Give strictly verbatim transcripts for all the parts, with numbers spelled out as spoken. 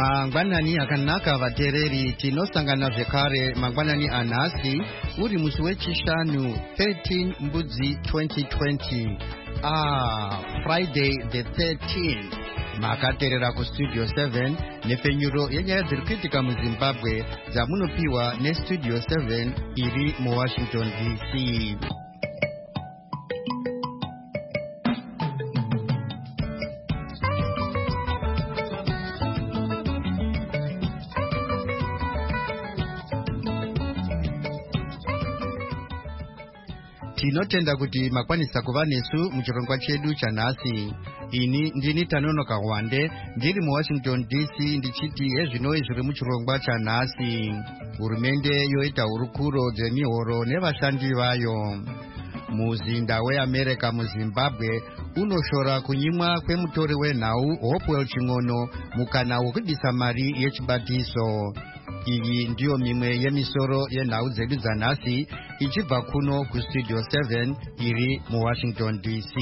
Mangwanani akanaka vatereri tinosangana zvekare mangwanani anhasi uri musi wechishanu thirteen mbudzi twenty twenty. Ah, Friday the thirteenth. Makaterera kustudio seven nefenyuro yenyaya dziri kuitika muZimbabwe dzamunopiwa nestudio seven iri muWashington D C. Tinotenda kuti makwanisa kuva nesu muchirongwa chedu chanhasi. Ini ndini Tanonoka Wande ndiri muWashington D C ndichiti ezvinoi zviri muchirongwa chanhasi. Hurumende yoita hurukuro dzemihoro nevashandi vayo. Muzinda weAmerica muZimbabwe unoshora kunyimwa kwemutori wenhau Hopewell Ching'ono mukana wokudisa mari yechibatiso. Iyi ndiyo mimwe yemisoro yenhau dzedu dzanhasi ichibva kuno kustudio seven iri muWashington D C.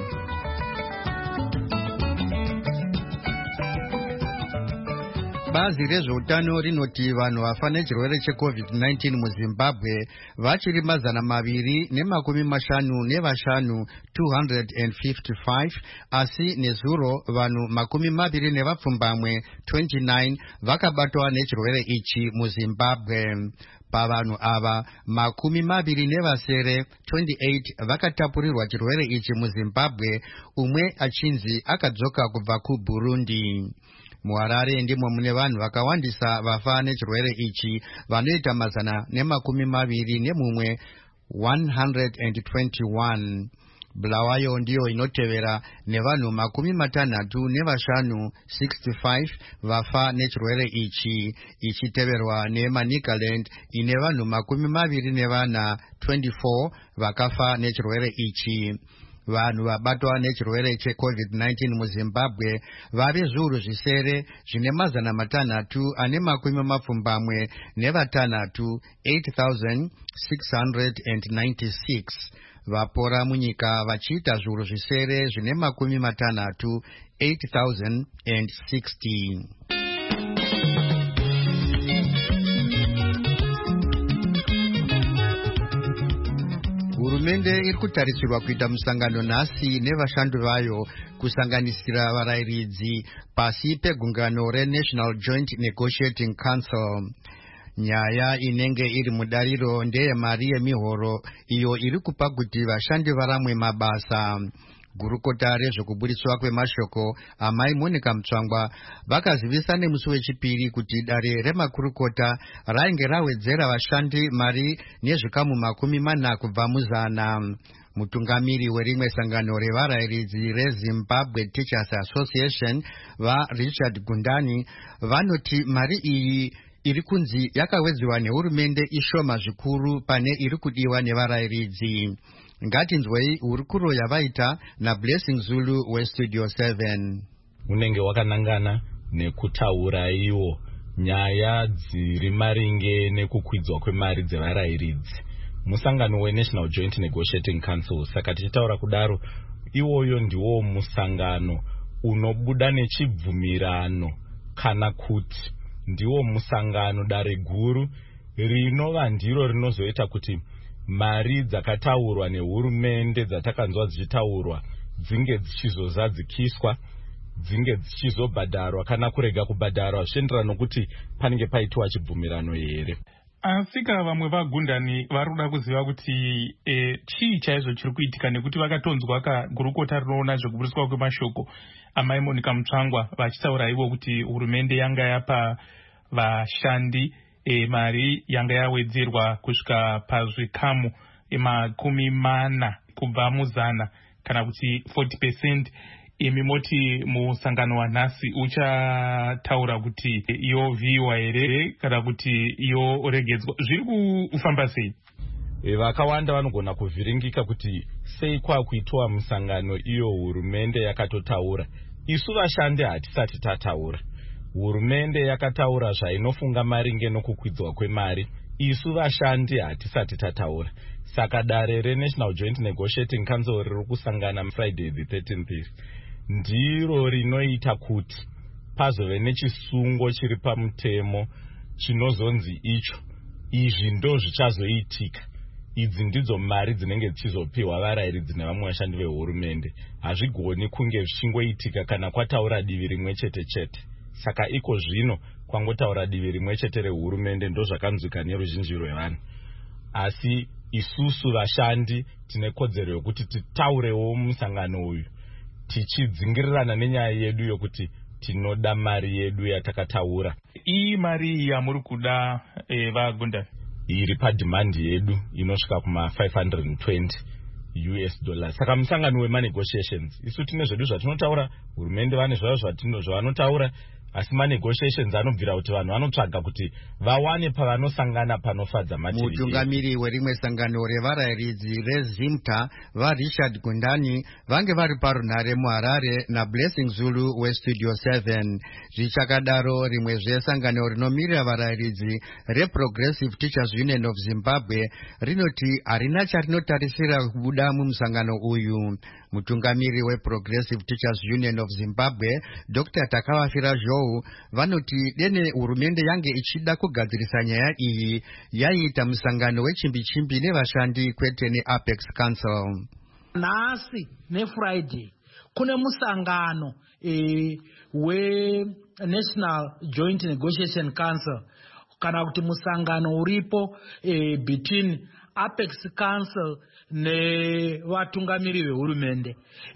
Bazi rezveutano rinoti vanhu vafa nechirwere checovid nineteen muZimbabwe vachiri mazana maviri nemakumi mashanu nevashanu two hundred fifty-five, asi nezuro vanhu makumi maviri nevapfumbamwe twenty-nine vakabatwa nechirwere ichi muZimbabwe. Pavanhu ava makumi maviri nevasere twenty-eight vakatapurirwa chirwere ichi muZimbabwe, umwe achinzi akadzoka kubva kuBurundi. MuHarare ndimo mune vanhu vakawandisa vafa nechirwere ichi vanoita mazana nemakumi maviri nemumwe one hundred twenty-one. Bulawayo ndiyo inotevera nevanhu makumi matanhatu nevashanu sixty-five vafa nechirwere ichi, ichiteverwa neManicaland ine vanhu makumi maviri nevana twenty-four vakafa nechirwere ichi. Vanhu vabatwa nechirwere checovid nineteen muZimbabwe vari zviuru zvisere zvine mazana matanhatu ane makumi mapfumbamwe nevatanhatu eight thousand six hundred ninety-six. Vapora munyika vachiita zviuru zvisere zvine makumi matanhatu eight thousand sixty. Hurumende iri kutarisirwa kuita musangano nhasi nevashandi vayo kusanganisira varayiridzi pasi pegungano reNational Joint Negotiating Council. Nyaya inenge iri mudariro ndeye mari yemihoro iyo iri kupa kuti vashandi varamwe mabasa. Gurukota rezvekuburiswa kwemashoko amai Monica Mutsvangwa vakazivisa nemusi wechipiri kuti dare remakurukota rainge rawedzera vashandi mari nezvikamu makumi mana kubva muzana. Mutungamiri werimwe sangano revarayiridzi reZimbabwe Teachers Association vaRichard Gundani vanoti mari iyi iri kunzi yakawedzwa nehurumende ishoma zvikuru pane iri kudiwa nevarayiridzi. Ngatinzwei hurukuro yavaita naBlessing Zulu westudio seven. Unenge wakanangana nekutaura iwo nyaya dziri maringe nekukwidzwa kwemari dzevarayiridzi musangano weNational Joint Negotiating Council. Saka tichitaura kudaro, iwoyo ndiwo musangano unobuda nechibvumirano kana kuti ndiwo musangano dare guru rinova ndiro rinozoita kuti mari dzakataurwa nehurumende dzatakanzwa dzichitaurwa dzinge dzichizozadzikiswa, dzinge dzichizobhadharwa kana kurega kubhadharwa zvichienderana nokuti panenge paitwa chibvumirano here. Asika vamwe vaGundani vari kuda kuziva kuti e, chii chaizvo chiri kuitika nekuti vakatonzwa kagurukota rinoona zvekuburiswa kwemashoko amai Monica Mutsvangwa vachitaura ivo kuti hurumende yanga yapa vashandi e, mari yanga yawedzerwa kusvika pazvikamu makumi mana kubva muzana kana kuti forty percent. Imi moti musangano wanhasi uchataura kuti yovhiwa here kana kuti yoregedzwa, zviri kufamba sei? E, vakawanda vanogona kuvhiringika kuti sei kwakuitwa musangano iyo hurumende yakatotaura. Isu vashandi hatisati tataura. Hurumende yakataura zvainofunga maringe nokukwidzwa kwemari. Isu vashandi hatisati tataura. Saka dare reNational Joint Negotiating Council riri kusangana Friday the thirteenth ndiro rinoita kuti pazove nechisungo chiri pamutemo chinozonzi icho izvi ndo zvichazoitika. Idzi ndidzo mari dzinenge dzichizopiwa varayiridzi nevamwe vashandi vehurumende. Hazvigoni kunge zvichingoitika kana kwataura divi rimwe chete chete. Saka iko zvino kwangotaura divi rimwe chete rehurumende ndo zvakanzwika neruzhinji rwevanhu. Asi isusu vashandi tine kodzero yokuti titaurewo musangano uyu tichidzingirirana nenyaya yedu yokuti tinoda mari yedu yatakataura. Iyi mari yamuri kuda e, vagundani iri padhimandi yedu inosvika kuma five hundred twenty U S dollars. Saka musangano wemanegotiations isu tine zvedu zvatinotaura, hurumende vane zvavo zvavanotaura, asi manegotiations anobvira kuti vanhu vanotsvaga kuti vawane pavanosangana panofadza matiri. Mutungamiri werimwe sangano revarayiridzi rezimta vaRichard Gundani vange vari parunhare muHarare naBlessing Zulu weStudio seven. Zvichakadaro rimwezve sangano rinomirira varayiridzi reProgressive Teachers Union of Zimbabwe rinoti harina charinotarisira kubuda mumusangano uyu. Mutungamiri weProgressive Teachers Union of Zimbabwe Doctor Takavafira Zhou vanoti dene hurumende yange ichida kugadzirisa nyaya iyi yaita musangano wechimbi-chimbi nevashandi kwete neApex Council. Nhasi neFriday kune musangano e, weNational Joint Negotiation Council kana kuti musangano uripo e, between Apex Council nevatungamiri vehurumende.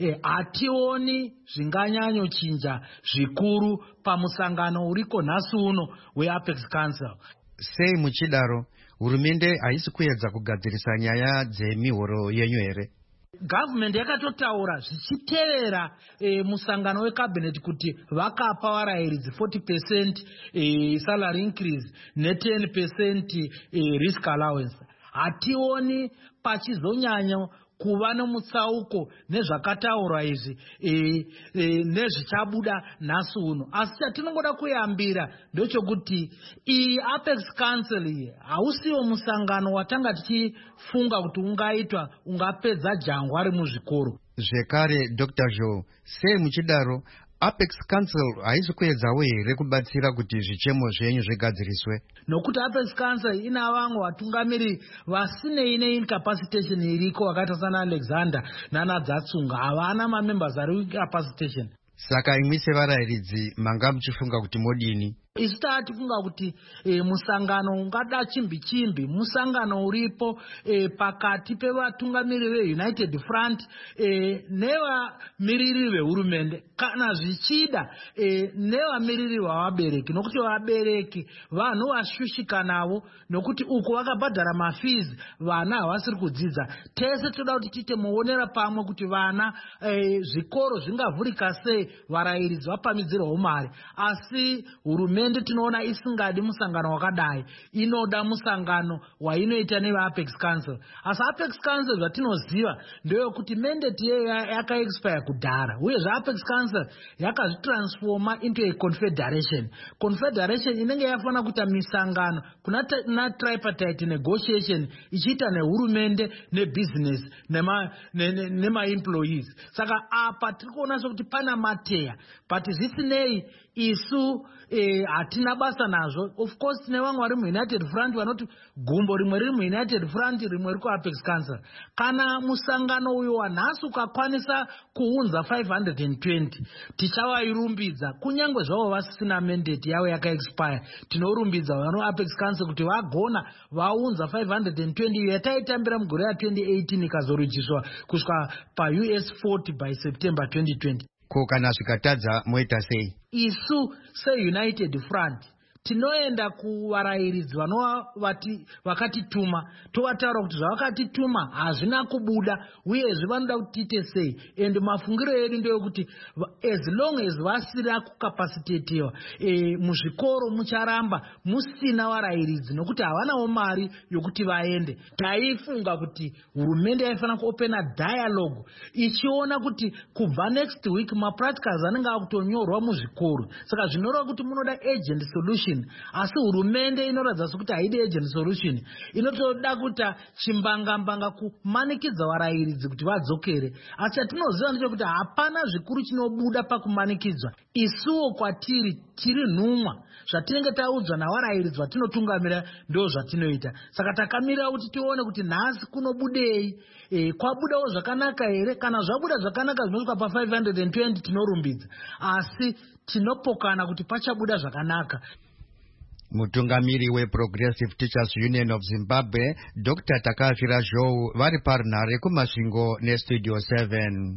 Hationi e, zvinganyanyo chinja zvikuru pamusangano uriko nhasi uno weApex Council. Sei muchidaro hurumende haisi kuedza kugadzirisa nyaya dzemihoro yenyu here? Government yakatotaura zvichiteerera e, musangano wecabinet kuti vakapa varayiridzi forty percent e, salary increase ne ten percent e, risk allowance. Hationi pachizonyanya kuva nomutsauko nezvakataurwa izvi e, e, nezvichabuda nhasi uno. Asi chatinongoda kuyambira ndochokuti iyi Apex Council iyi hausiwo musangano watanga tichifunga kuti ungaitwa ungapedza jangwa ari muzvikoro. Zvekare Doctor Zhou, sei muchidaro Apex Council haisi kuedzawo here kubatsira kuti zvichemo zvenyu zvigadziriswe? Nokuti Apex Council ina vamwe vatungamiri vasinei neincapacitation iriko vakaita sana Alexander nana Dzatsunga, havana mamembers ari incapacitation. Saka imwi sevarayiridzi manga muchifunga kuti modini? Isu taatifunga kuti e, musangano ungada chimbi-chimbi, musangano uripo e, pakati pevatungamiri veUnited Front e, nevamiriri vehurumende kana zvichida e, nevamiriri vavabereki, nokuti vabereki vanhu vashushika navo nokuti uko vakabhadhara mafees vana havasiri kudzidza. Tese toda kuti tiite muonera pamwe kuti vana e, zvikoro zvingavhurika sei varayiridzi vapamidzirwawo mari. Asi hurumende tinoona isingadi musangano wakadai, inoda musangano wainoita nevaApex Council. Asi Apex Council zvatinoziva ndeyokuti mandate yeyo yakaexpire kudhara, uye zvaApex Council yakazvitransforma into a confederation. Confederation inenge yafana kuita misangano kuna na tripartite negotiation ichiita nehurumende nebusiness nema nema, nema employees. Saka apa tiri kuona sokuti pana mateya, but zvisinei isu eh, hatina basa nazvo. Of course tine vamwe vari muUnited Front vanoti gumbo rimwe riri muUnited Front rimwe riko Apex Council. Kana musangano uyu wanhasi ukakwanisa kuunza five hundred twenty tichavayirumbidza, kunyange zvavo vasisina mandate yavo yakaexpire. Tinorumbidza vano Apex Council kuti vagona vaunza five hundred twenty iyo yataitambira mugore ya twenty eighteen ikazorujiswa kusvika paU S forty by September twenty twenty. Ko kana zvikatadza moita sei? Isu seUnited Front tinoenda kuvarayiridzi vanova vakatituma tovataura kuti zvavakatituma hazvina kubuda uyezve vanoda kuti tiite sei. And mafungiro edu ndeyokuti as long as vasina kukapasitetiwa e, muzvikoro mucharamba musina varayiridzi nokuti havanawo mari yokuti vaende. Taifunga kuti hurumende yaifana kuopena dialogue ichiona kuti kubva next week mapracticals anenge akutonyorwa muzvikoro. Saka zvinoreva kuti munoda agent solution solution, asi hurumende inoratidza sekuti haidi agent solution, inotoda kuita chimbangambanga kumanikidza varairidzi kuti vadzokere. Asi chatinoziva ndechekuti hapana zvikuru chinobuda pakumanikidzwa. Isuwo kwatiri tiri nhumwa, zvatinenge taudzwa navarairidzi vatinotungamira ndo zvatinoita. Saka takamirira kuti tione kuti nhasi kunobudei, e, kwabudawo zvakanaka here. Kana zvabuda zvakanaka zvinosvika pa five hundred twenty tinorumbidza, asi tinopokana kuti pachabuda zvakanaka. Mutungamiri weProgressive Teachers Union of Zimbabwe Doctor Takafira Zhou vari parunhare kumasvingo nestudio seven.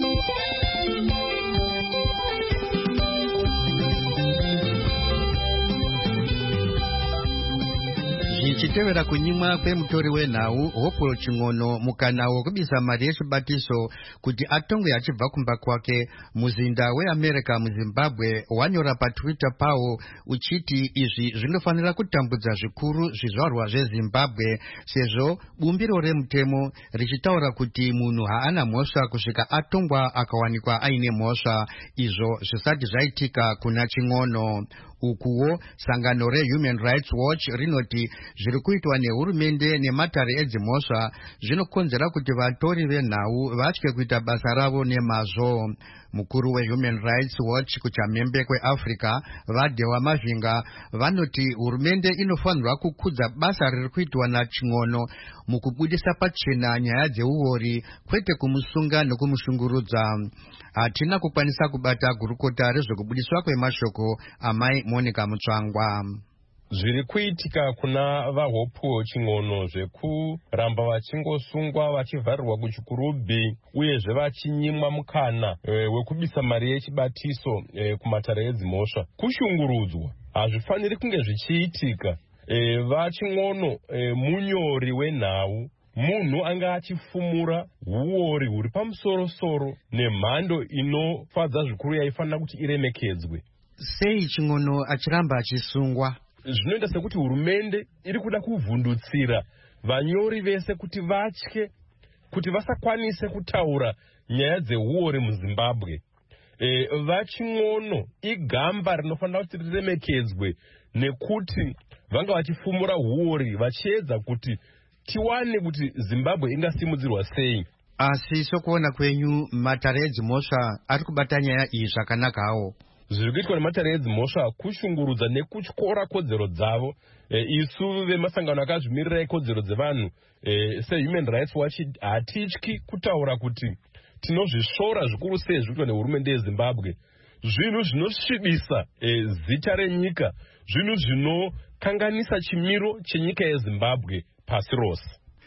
Zvichitevera kunyimwa kwemutori wenhau Hopewell Ching'ono mukana wokubisa mari yechibatiso kuti atongwe achibva kumba kwake, muzinda weAmerica muZimbabwe wanyora paTwitter pawo uchiti izvi zvinofanira kutambudza zvikuru zvizvarwa zveZimbabwe sezvo bumbiro remutemo richitaura kuti munhu haana mhosva kusvika atongwa akawanikwa aine mhosva, izvo zvisati zvaitika kuna Ching'ono. Ukuwo sangano reHuman Rights Watch rinoti zviri kuitwa nehurumende nematare edzimhosva zvinokonzera kuti vatori venhau vatye kuita basa ravo nemazvo. Mukuru weHuman Rights Watch kuchamhembe kweAfrica Vadewa Mavinga vanoti hurumende inofanirwa kukudza basa riri kuitwa naChing'ono mukubudisa pachena nyaya dzeuori, kwete kumusunga nokumushungurudza. Hatina kukwanisa kubata gurukota rezvekubudiswa kwemashoko amai Monica Mutsvangwa. Zviri kuitika kuna vaHopewell Ching'ono zvekuramba vachingosungwa vachivharirwa kuchikurubhi uyezve vachinyimwa mukana e, wekubisa mari yechibatiso e, kumatare edzimhosva kushungurudzwa hazvifaniri kunge zvichiitika. E, vaChing'ono e, munyori wenhau, munhu anga achifumura huori huri pamusoro-soro nemhando inofadza zvikuru yaifanira kuti iremekedzwe. Sei Ching'ono achiramba achisungwa? Zvinoita sekuti hurumende iri kuda kuvhundutsira vanyori vese kuti vatye, kuti vasakwanise kutaura nyaya dzeuori muZimbabwe. E, vaChing'ono igamba rinofanira kuti riremekedzwe nekuti vanga vachifumura huori vachiedza kuti tiwane kuti Zimbabwe ingasimudzirwa sei. Asi sokuona kwenyu matare edzimhosva ari kubata nyaya iyi zvakanakawo. Zviri kuitwa nematare edzimhosva kushungurudza nekutyora kodzero dzavo. E, isu vemasangano akazvimirira kodzero dzevanhu e, seHuman Rights Watch hatityi kutaura kuti tinozvisvora zvikuru sei zviri kuitwa nehurumende yeZimbabwe. Zvinhu zvinosvibisa e, zita renyika, zvinhu zvinokanganisa chimiro chenyika yeZimbabwe pasi rose.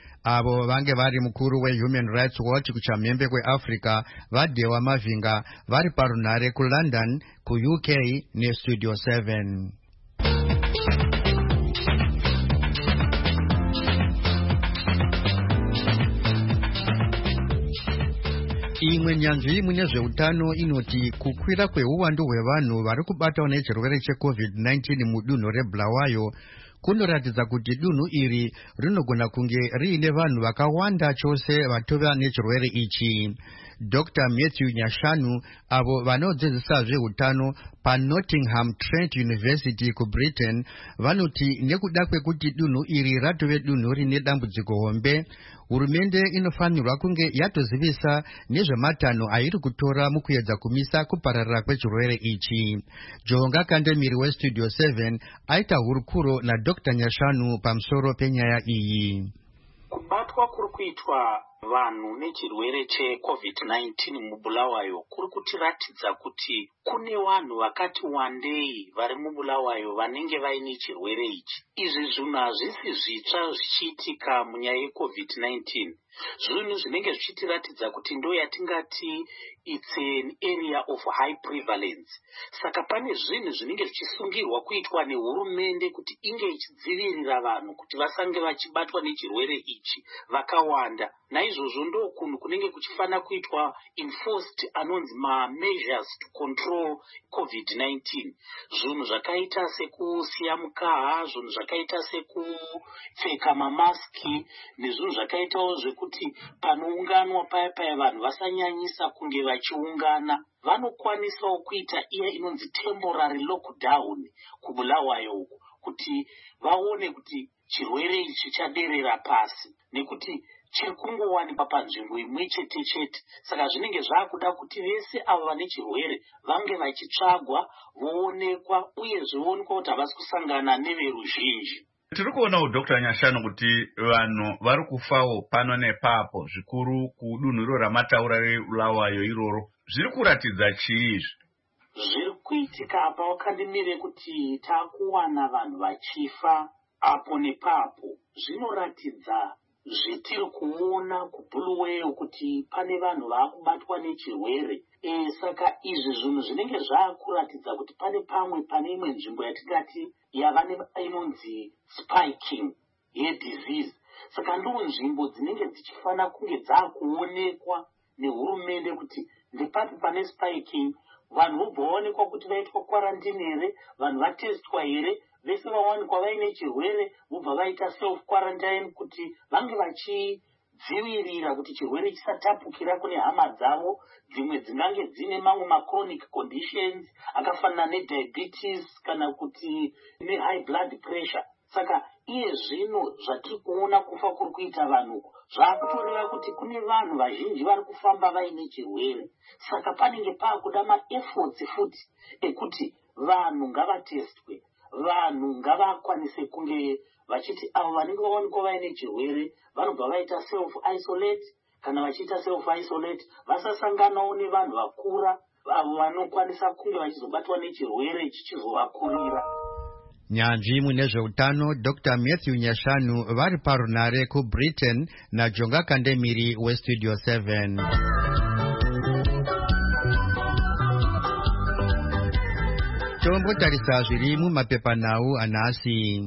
Avo vange vari mukuru weHuman Rights Watch kuchamhembe kweAfrica Vadewa Mavinga vari parunhare kuLondon kuU K nestudio seven. Imwe nyanzvi mune zveutano inoti kukwira kweuwandu hwevanhu vari kubatwa nechirwere cheCovid nineteen mudunhu reBulawayo kunoratidza kuti dunhu iri rinogona kunge riine vanhu vakawanda chose vatova nechirwere ichi. Doctor Matthew Nyashanu avo vanodzidzisa zveutano paNottingham Trent University kuBritain vanoti nekuda kwekuti dunhu iri ratove dunhu rine dambudziko hombe, hurumende inofanirwa kunge yatozivisa nezvematanho airi kutora mukuedza kumisa kupararira kwechirwere ichi. Jonga Kandemiri westudio seven aita hurukuro naDoctor Nyashanu pamusoro penyaya iyi. Kubatwa kuri kuitwa vanhu nechirwere cheCovid nineteen muBulawayo kuri kutiratidza kuti kune vanhu vakati wandei vari muBulawayo vanenge vaine chirwere ichi. Izvi zvinhu hazvisi zvitsva zvichiitika munyaya yeCovid nineteen. Zvinhu zvinenge zvichitiratidza kuti ndo yatingati it's an area of high prevalence. Saka pane zvinhu zvinenge zvichisungirwa kuitwa nehurumende kuti inge ichidzivirira vanhu kuti vasange vachibatwa nechirwere ichi vakawanda. Naizvozvo ndo kunhu kunenge kuchifana kuitwa enforced anonzi ma measures to control COVID nineteen. Zvinhu zvakaita sekusiya mukaha, zvinhu zvakaita sekupfeka mamaski, nezvinhu zvakaitawo zveku kuti panounganwa paya paya vanhu vasanyanyisa kunge vachiungana, vanokwanisawo kuita iya inonzi temporary lockdown kubulawayo uku, kuti vaone kuti chirwere ichi chaderera pasi, nekuti chiri kungowanikwa panzvimbo imwe chete chete. Saka zvinenge zvaakuda kuti vese avo vane chirwere vange vachitsvagwa, voonekwa, uye zvionekwa kuti havasi kusangana neveruzhinji. Tiri kuonawo Dr Nyashanu kuti vanhu vari kufawo pano nepapo, zvikuru kudunhu iro ramataura reBulawayo iroro. Zviri kuratidza chii izvi? Zviri kuitika apa wakandimire kuti takuwana vanhu vachifa apo nepapo. Zvinoratidza zvetiri kuona kuBulawayo kuti pane vanhu vakubatwa nechirwere. E, saka izvi zvinhu zvinenge zvaakuratidza kuti pane pamwe pane imwe nzvimbo yatingati yava inonzi spiking yedisease. Saka ndiwo nzvimbo dzinenge dzichifana kunge dzaakuonekwa nehurumende kuti ndipapi pane spiking, vanhu vobva vaonekwa kuti vaitwa quarantine here, vanhu vatestwa here, vese vawanikwa vaine chirwere vobva vaita self quarantine kuti vange vachidzivirira kuti chirwere chisatapukira kune hama dzavo dzimwe dzingange dzine mamwe machronic conditions akafanana nediabetes kana kuti nehigh blood pressure. Saka iye zvino zvatiri kuona kufa kuri kuita vanhu zvaakutoreva kuti kune vanhu vazhinji vari kufamba vaine chirwere. Saka panenge paakuda maefforts futi ekuti vanhu ngavatestwe, vanhu ngavakwanise kunge vachiti avo vanenge vawanikwa vaine chirwere vanobva vaita self isolate, kana vachiita self isolate vasasanganawo nevanhu vakura avo vanokwanisa kunge vachizobatwa nechirwere chichizovakurira. Nyanzvi munezveutano Doctor Matthew Nyashanu vari parunare kuBritain naJonga Kandemiri weStudio seven. Tombotarisa zviri mumapepanhau anhasi.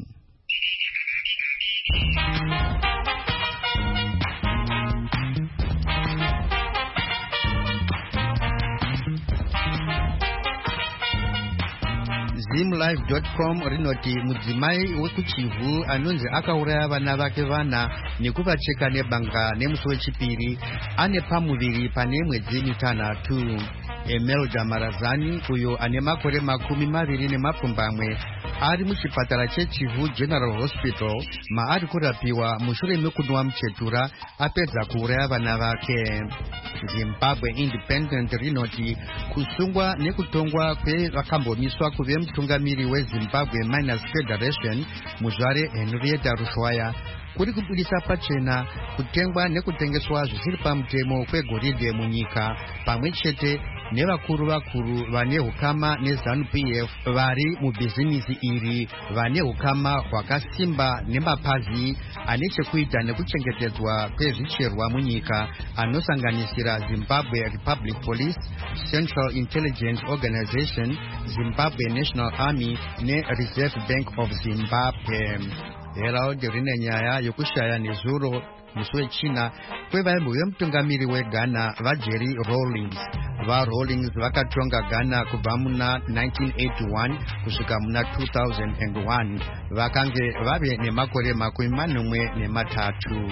Zimlive dot com rinoti mudzimai wekuchivhu anonzi akauraya vana vake vana nekuvacheka nebanga nemusi wechipiri ane pamuviri pane mwedzi mitanhatu. Emelda Marazani uyo ane makore makumi maviri nemapfumbamwe ari muchipatara chechivhu General Hospital maari kurapiwa mushure mekunwa muchetura apedza kuuraya vana vake. Zimbabwe Independent rinoti kusungwa nekutongwa kwevakambomisa kuve mutungamiri weZimbabwe Miners Federation muzvare Henrietta Rushwaya kuri kubudisa pachena kutengwa nekutengeswa zvisiri pamutemo kwegoridhe munyika, pamwe chete nevakuru vakuru vane hukama neZANU P F vari mubhizinisi iri vane hukama hwakasimba nemapazi ane chekuita nekuchengetedzwa kwezvicherwa munyika anosanganisira Zimbabwe Republic Police, Central Intelligence Organization, Zimbabwe National Army neReserve Bank of Zimbabwe. Herald rine nyaya yokushaya nezuro musi wechina kwevaimbo vemutungamiri weGhana vaJerry Rawlings. VaRawlings vakatonga Ghana kubva muna nineteen eighty-one kusvika muna two thousand one, vakange vave nemakore makumi manomwe nematatu.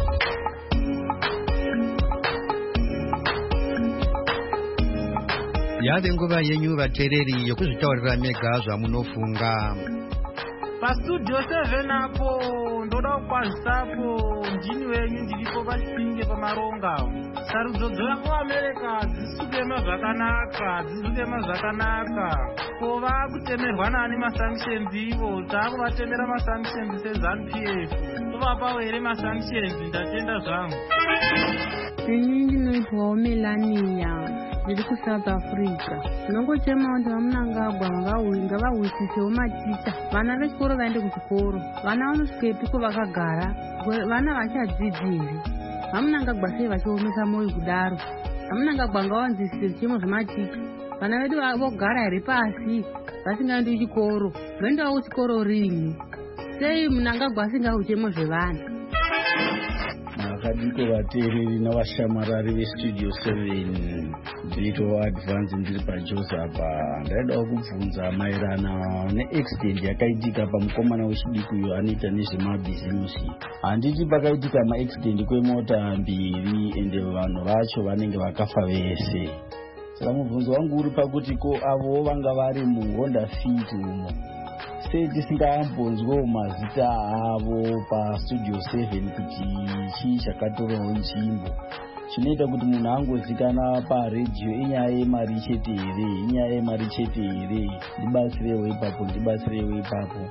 Yave nguva yenyu vateereri yokuzvitaurira mega zvamunofunga. Pastudio seven apo ndoda kukwazisapo ndini wenyu ndiripo pachipinge pamaronga. Sarudzo dzekuAmerika dzisikema zvakanaka, dzisikema zvakanaka. Ko vakutemerwa nani masanctions ivo, taakuvatemera masanctions seZANU P F. Tovapawo here masanctions, ndatenda zvangu. Ini ndinoitwawo Melania. Ndiri kuSouth Africa. Ndinongochema kuti vamunangagwa ngavawisewo maticha. Vana vechikoro vaende kuchikoro. Vana vanosvikepi vakagara. Vana vachadzidzire. Vamunangagwa sei vachiomesa moyo kudaro. Vamunangagwa ngavanzwisise zvichemo zvematicha. Vana vedu vogara here pasi vasingaendi kuchikoro. Voendawo kuchikoro rini? Sei munangagwa asingawo zvichemo zvevana? wakadiko vateereri navashamarari vestudio seven ndiriito advance ndiri pajosi apa. Ndaidawo kubvunza maererano neaccident yakaitika pamukomana wechidiki uyo anoita nezvemabhizimusi. Handiti pakaitika maaccident kwemota mbiri ende vanhu vacho vanenge vakafa vese. Saka mubvunzo wangu uri pakuti ko avo vanga vari muhonda fit umo sei tisingambonzwewo mazita avo pastudio seven kuti chii chakatorawo nzvimbo chinoita kuti munhu angozikanwa paredhiyo inyaya yemari chete here inyaya yemari chete here. Ndibatsirewo ipapo ndibatsirewo ipapo.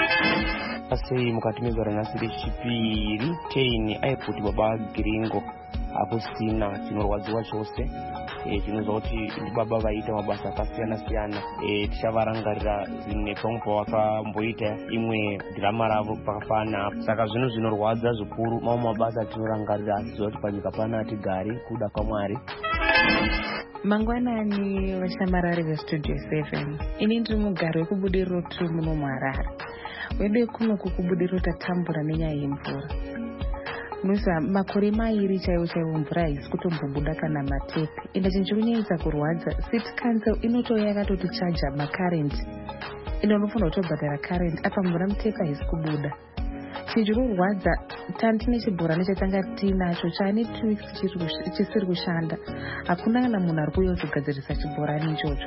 Sei mukati megore nhasi rechipiri ten airport baba Giringo hakusina chinorwadziwa chose. Tinozwa kuti baba vaita mabasa akasiyana-siyana. Tichavarangarira zvimwe pamwe pavakamboita imwe dhirama ravo pakafana. Saka zvinhu zvinorwadza zvikuru mamwe mabasa tinorangarira asiziva kuti panyika pana hatigari kuda kwaMwari. Mangwanani vashamarari vestudio seven. Ini ndiri mugari wekubudiriro two muno muHarare. Wedu kunoku kubudiriro tatambura nenyaya yemvura. Musa makore mairi chaiwo chaiwo mvura haisi kutombobuda kana matepi. Ende chinhu chikunyanyisa kurwadza city council inotouya yakatoti chaja makarent. Ende unofanira kutobhadhara karent apa mvura mutepi haisi kubuda. Chinhu chikurwadza tine chibhorani chatanga tinacho chaane two weeks chisiri kushanda. Hakuna kana munhu ari kuuya kuzogadzirisa chibhorani ichocho.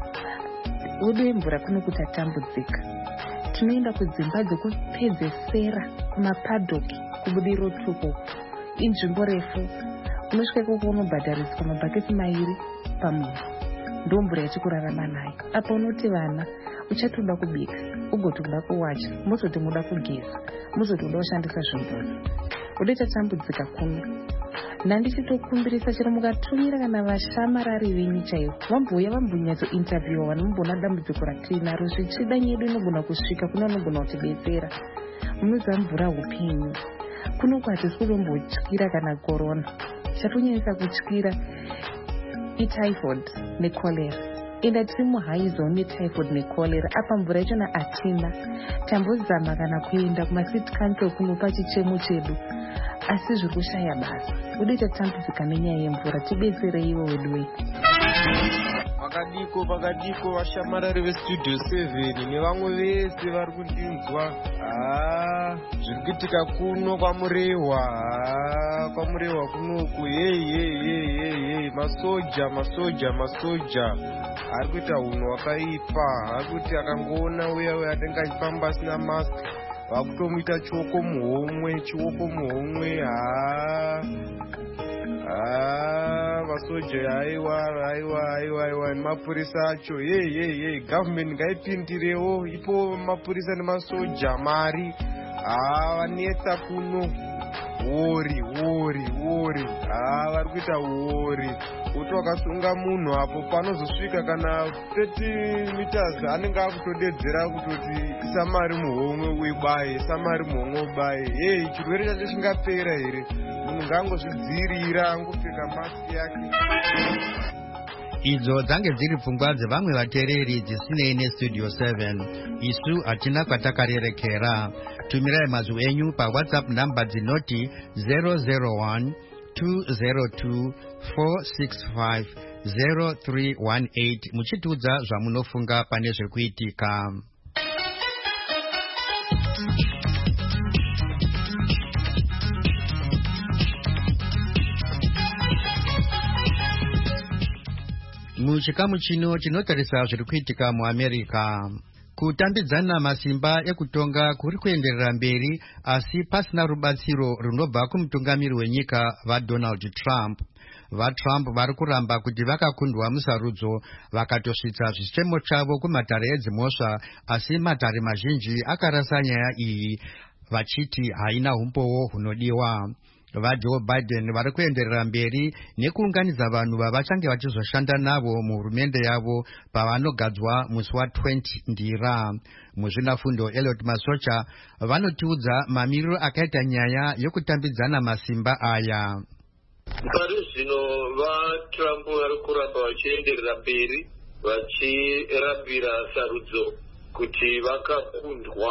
Wedu wemvura kuno kuti atambudzika. Tinoenda kudzimba dzekupedzesera kumapadhoki kubudiriro tuko inzvimbo refu unosvika koko unobhadhariswa mabhaketi mairi pamunhu ndo mvura yachikurarama nayo. Apa unoti vana uchatoda kubika ugotoda kuwacha mozoti muda kugeza mozoti uda kushandisa zvimbuzi udoita tambudzika kuno. Nandichitokumbirisa chero mukatumira kana vashamarari venyu chaivo vambouya vambonyatsointerviewa vanomboona dambudziko ratinaro zvichida nyedu inogona kusvika kuna anogona kutibetsera. Munoziva mvura upenyu kunoku hatisi kutombotyira kana korona. Chatonyanyisa kutyira ityphoid necholera. Enda tiri muhigh zone netyphoid necholera. Apa mvura yachona hatina. Tambozama kana kuenda kumacity council kunopa chichemo chedu asi zviri kushaya basa. Udoita tambudzika nenyaya yemvura tibetsereiwo wedu. Pakadiko pakadiko vashamarari vestudio seven nevamwe vese vari kundinzwa. Ah, zviri kuitika kuno kwamurehwa. Ah, kwamurehwa kunoku. Hey hey hey hey hey masoja masoja masoja ari kuita hunhu hwakaipa. Ari kuti akangoona uya uya atenga achifamba asina mask vakutomuita chioko muhomwe chioko muhomwe. Ah ah vasoja aiwa aiwa aiwa aiwa nemapurisa acho. Hey hey hey government ngaipindirewo ipo mapurisa nemasoja mari. Ah vanetsa kuno wori wori wori. Ah vari kuita wori kuti wakasunga munhu apo panozosvika kana thirty meters anenge akutodedzera kutoti samari muhomwe uibaye samari muhomwe ubaye. Hey chirwere chacho chingapera here? Munhu ngangozvidzivirira angopfeka maski yake. Idzo dzange dziri pfungwa dzevamwe vateereri dzisinei nestudio seven. Isu hatina kwatakarerekera. Tumirai mazwi enyu pawhatsapp namba dzinoti zero zero one two zero two four six five zero three one eight muchitiudza zvamunofunga pane zvekuitika. Muchikamu chino chinotarisa zviri kuitika muAmerica. Kutambidzana masimba ekutonga kuri kuenderera mberi asi pasina rubatsiro runobva kumutungamiri wenyika vaDonald Trump. VaTrump vari kuramba kuti vakakundwa musarudzo vakatosvitsa zvichemo chavo kumatare edzimhosva asi matare mazhinji akarasa nyaya iyi vachiti haina umbowo hunodiwa. VaJoe Biden vari kuenderera mberi nekuunganidza vanhu vavachange vachizoshanda navo muhurumende yavo pavanogadzwa musi wa20 ndira. Muzvinafundo Elliot Masocha vanotiudza mamiriro akaita nyaya yokutambidzana masimba aya. Pari zvino vaTrump vari kuramba vachienderera mberi vachirambira sarudzo kuti vakakundwa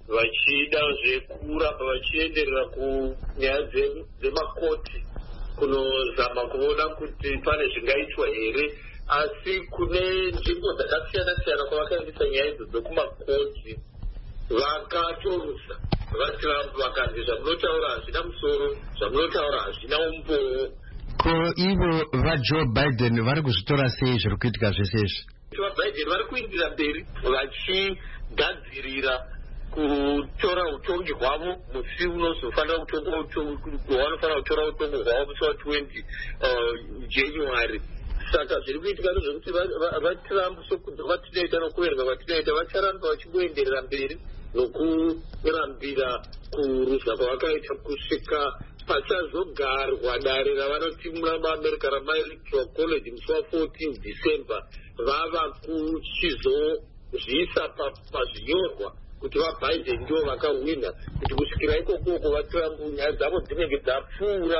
vachidazve kuramba vachienderera kunyaya dzemakoti kunozama kuona kuti pane zvingaitwa here, asi kune nzvimbo dzakasiyana siyana kwavakaendesa nyaya idzo dzekumakoti vakatorusa vatrump vakanzi zvamunotaura hazvina musoro, zvamunotaura hazvina umbowo. Ko ivo vajoe Biden vari kuzvitora sei zviri kuitika zvese izvi? VaBiden vari kuindira mberi vachigadzirira kutora utongi hwavo musi unozofanira wavanofanira kutora utongi hwavo musi wa20 January. Saka zviri kuitika ndezvekuti vatrump sokunze vatinoita nokuverenga vatinoita vacharamba vachingoenderera mberi nokurambira kuruswa kwavakaita kusvika pachazogarwa dare ravanoti muamerica ramaelectoral college musi wa14 December vava kuchizozviisa pazvinyorwa kuti vaBiden ndio vakahwina, kuti kusvikira ikokoko vatrump nyaya dzavo dzinenge dzapfuura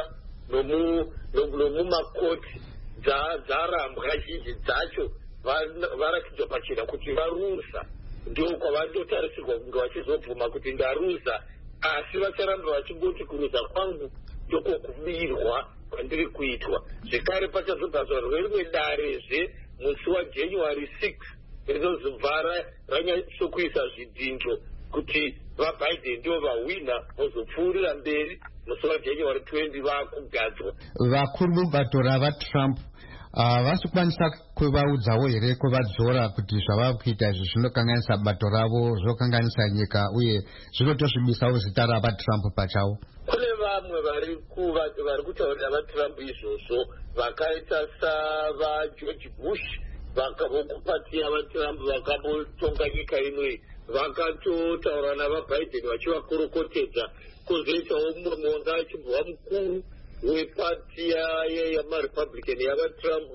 nomumakoti dzarambwa zhinji dzacho varakidzwa pachena kuti varusa. Ndio kwavandotarisirwa kunge vachizobvuma kuti ndarusa, asi vacharamba vachingoti kurusa kwangu ndoko kubirwa kwandiri kuitwa. Zvekare pachazobvazwa rimwe darezve musi waJanuary sixth rinozobva ranyatsokuisa zvidhinjo kuti vaBiden ndio vahwina, vozopfuurira mberi musi waJanuary twentieth vakugadzwa. Vakuru mubato ravaTrump havasi kukwanisa kuvaudzawo here kuvadzora kuti zvava kuita izvi zvinokanganisa bato ravo, zvinokanganisa nyika uye zvinotosvibisawo zita ravaTrump pachavo? Kune vamwe vari kutaurira vaTrump izvozvo vakaita savaGeorge Bush vakavokupati yavaTrump vakabotonga nyika inoi vakatotaura navaBiden vachivakorokotedza. Kozoitawo mumwe monga achibva mukuru wepati yamarepublican yavaTrump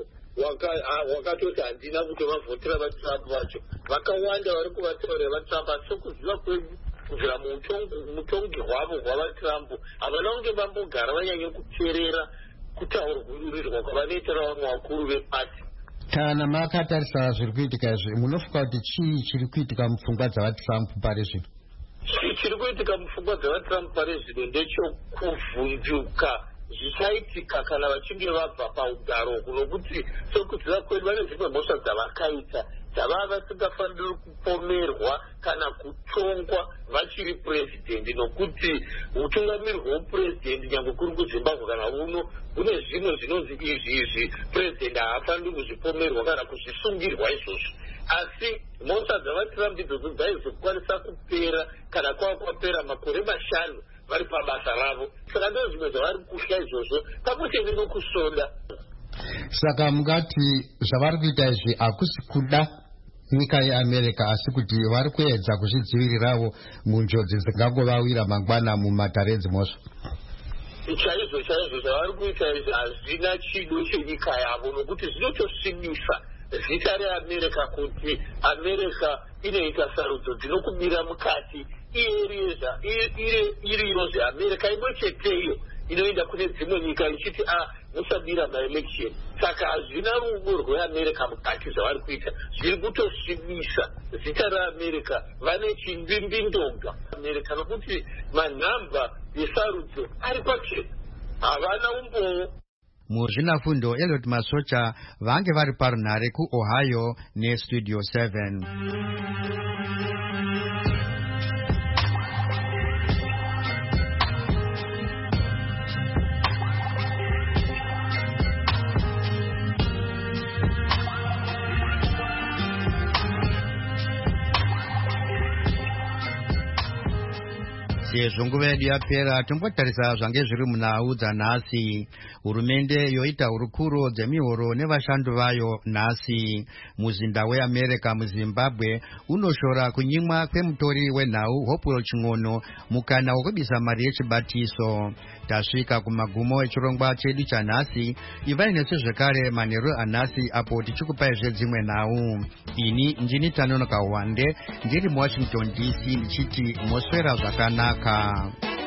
wakatoti handina kutovavhotera vaTrump vacho. Vakawanda vari kuvataurira vaTrump, asi sokuziva kwedu kubvira mutongi hwavo hwavaTrump havana kunge vambogara vanyanye kuteerera kutaurirwa kwavanoitira vamwe vakuru vepati. Kana makatarisa zviri kuitika izvi, munofunga kuti chii chiri kuitika mupfungwa dzavaTrump pari zvino? Chiri kuitika mupfungwa dzavaTrump pari zvino ndechokuvhunduka zvichaitika kana vachinge vabva paugaro kunokuti sokuziva kwedu vane dzimwe mhosva dzavakaita dzavava vasingafaniri kupomerwa kana kutongwa vachiri purezidendi, nokuti utungamiriri hweupurezidendi nyange kuri kuZimbabwe kana uno kune zvimwe zvinonzi izvi izvi purezidendi haafaniri kuzvipomerwa kana kuzvisungirwa izvozvo. Asi mhosva dzavaTrump idzodzo dzaizokwanisa kupera kana kwava kwapera makore mashanu vari pabasa ravo. Saka ndo zvimwe zvavari kuhla izvozvo pamwechete nokusonda. Saka mungati zvavari kuita izvi hakusi kuda nyika yeAmerica, asi kuti vari kuedza kuzvidzivirirawo munjodzi dzingangovawira mangwana mumatare edzimhosva. Chaizvo chaizvo zvavari kuita izvi hazvina chido chenyika yavo, nokuti zvinotosvibisa zita reAmerica kuti America inoita sarudzo dzinokubira mukati iriyo zveAmerica imwe cheteyo inoenda kune dzimwe nyika ichiti a musabira maelection. Saka hazvina rudo rweAmerica mukati zvavari kuita, zviri kutosvibisa zita reAmerica. Vane chindwimbindonga America nokuti manhamba esarudzo ari pachena, havana umbowo. Muzvinafundo Elliot Masocha vange vari parunhare kuOhio neStudio seven. Sezvo nguva yedu yapera, tombotarisa zvange zviri munhau dzanhasi. Hurumende yoita hurukuro dzemihoro nevashandi vayo nhasi. Muzinda weAmerica muZimbabwe unoshora kunyimwa kwemutori wenhau Hopewell Ching'ono mukana wokubisa mari yechibatiso. Tasvika kumagumo echirongwa chedu chanhasi. Ivai nesu zvekare manheru anhasi apo tichikupaizve dzimwe nhau. Ini ndini Tanonoka Wande ndiri muWashington D C ndichiti moswera zvakanaka.